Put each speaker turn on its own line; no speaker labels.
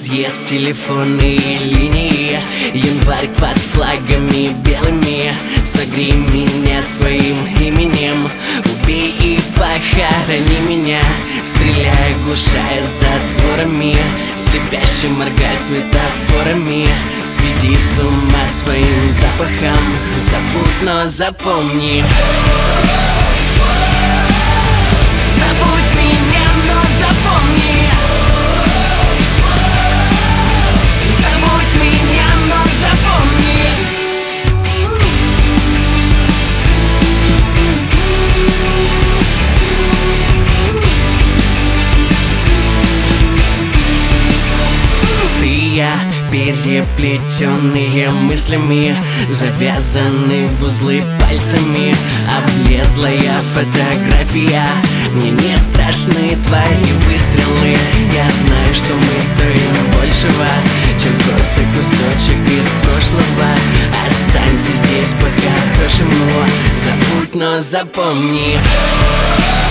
разъезд телефонные линии, январь под флагами белыми. Согрей меня своим именем, убей и похорони меня. Стреляй, глушая затворами, слепяще моргай светофорами. Сведи с ума своим запахом, забудь, но запомни. Забудь меня, но запомни. Забудь меня, но запомни. Ты и я, переплетенные мыслями, завязаны в узлы пальцами. Облезлая фотография, мне не страшны твои выстрелы. Я знаю, что мы стоим большего, чем просто кусочек из прошлого. Останься здесь по-хорошему, забудь, но запомни.